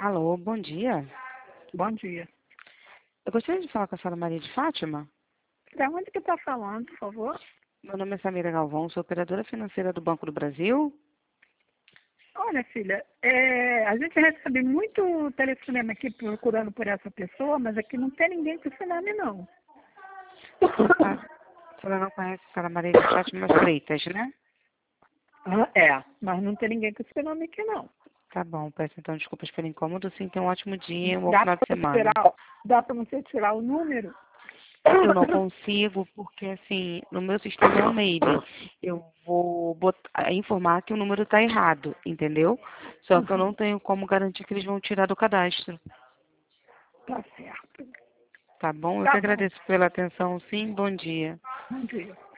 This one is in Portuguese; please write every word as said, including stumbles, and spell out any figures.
Alô, bom dia. Bom dia. Eu gostaria de falar com a senhora Maria de Fátima. Da onde que está falando, por favor? Meu nome é Samira Galvão, sou operadora financeira do Banco do Brasil. Olha, filha, é, a gente recebe muito telefonema aqui procurando por essa pessoa, mas aqui não tem ninguém com esse nome, não. A senhora não conhece a senhora Maria de Fátima Freitas, né? Ah, é, mas não tem ninguém com esse nome aqui, não. Tá bom, peço então desculpas pelo incômodo. Sim, tenha um ótimo dia, um bom Dá final de para semana. tirar, dá para você tirar o número? Eu não consigo porque, assim, no meu sistema é um mail. Eu vou botar, informar que o número está errado, entendeu? Só que eu não tenho como garantir que eles vão tirar do cadastro. Tá certo. Tá bom? Eu que Tá bom. agradeço pela atenção, sim. Bom dia. Bom dia.